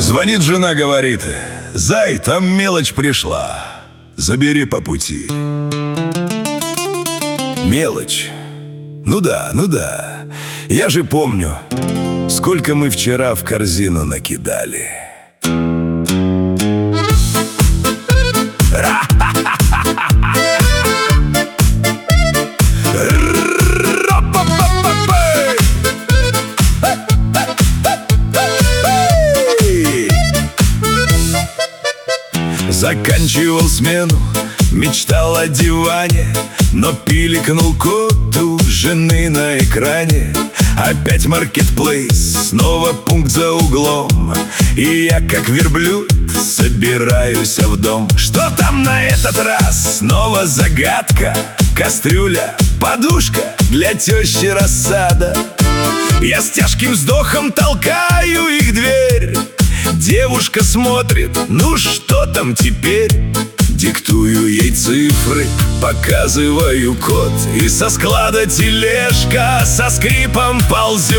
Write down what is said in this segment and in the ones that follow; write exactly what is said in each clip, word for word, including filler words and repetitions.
Звонит жена, говорит: «Зай, там мелочь пришла, забери по пути». Мелочь? Ну да, ну да. Я же помню, сколько мы вчера в корзину накидали. Заканчивал смену, мечтал о диване, но пиликнул код у жены на экране. Опять маркетплейс, снова пункт за углом, и я, как верблюд, собираюсь в дом. Что там на этот раз? Снова загадка. Кастрюля, подушка, для тещи рассада. Я с тяжким вздохом толкаю их дверь. Девушка смотрит, ну что там теперь? Диктую ей цифры, показываю код, и со склада тележка со скрипом ползет.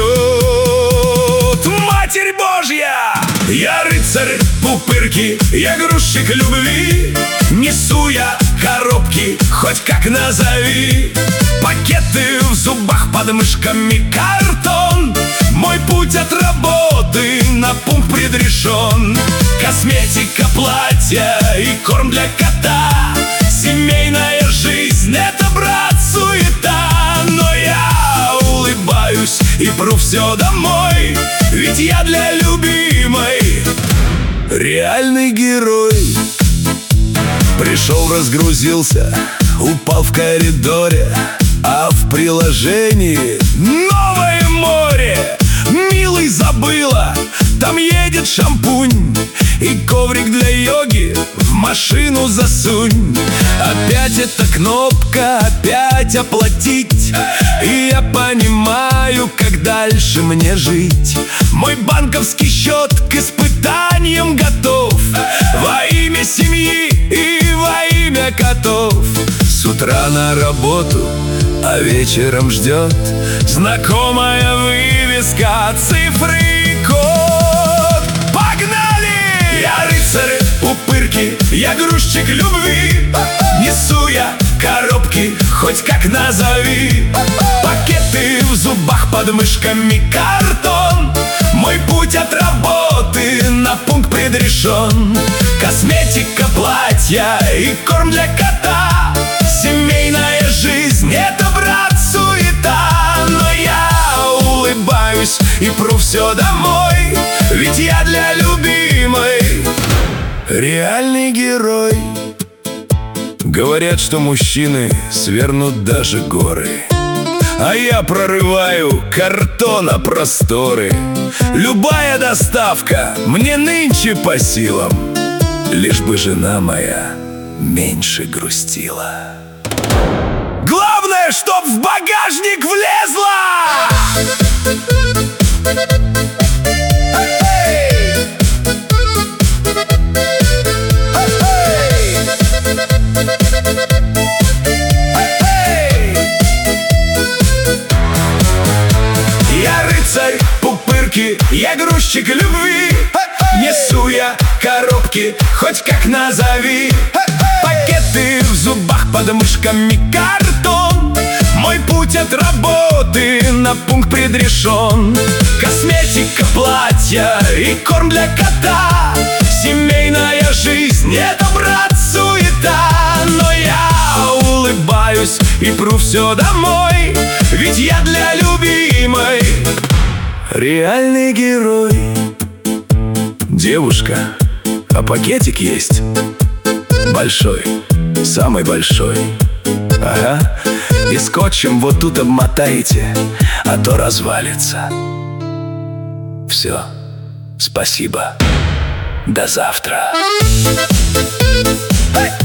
Матерь Божья! Я рыцарь пупырки, я грузчик любви. Несу я коробки, хоть как назови. Пакеты в зубах, под мышками картон. Мой путь от работы на пункт предрешен. Косметика, платья и корм для кота. Семейная жизнь — это, брат, суета. Но я улыбаюсь и пру все домой, ведь я для любимой реальный герой. Пришел, разгрузился, упал в коридоре, а в приложении новое море. Милый, забыла, там едет шампунь, и коврик для йоги в машину засунь. Опять эта кнопка, опять оплатить, и я понимаю, как дальше мне жить. Мой банковский счет к испытаниям готов, во имя семьи и во имя котов. С утра на работу, а вечером ждет знакомая вывеска, цифры и код. Погнали! Я рыцарь пупырки, я грузчик любви. Несу я коробки, хоть как назови. Пакеты в зубах, под мышками картон. Мой путь от работы на пункт предрешен. Косметика, платья и корм для кота. Семейная жизнь — это, брат, суета. Но я улыбаюсь и пру все домой, ведь я для любимой реальный герой. Говорят, что мужчины свернут даже горы, а я прорываю картона просторы. Любая доставка мне нынче по силам, лишь бы жена моя меньше грустила. Главное, чтоб в багажник влезла! Я рыцарь пупырки, я грузчик любви. Несу я коробки, хоть как назови. Пакеты в зубах, под мышками картон. Мой путь от работы на пункт предрешен. Косметика, платья и корм для кота. Семейная жизнь — это, брат, суета. Но я улыбаюсь и пру все домой, ведь я для любимой реальный герой. Девушка, а пакетик есть? Большой, самый большой. Ага, и скотчем вот тут обмотаете, а то развалится. Все, спасибо, до завтра. Hey!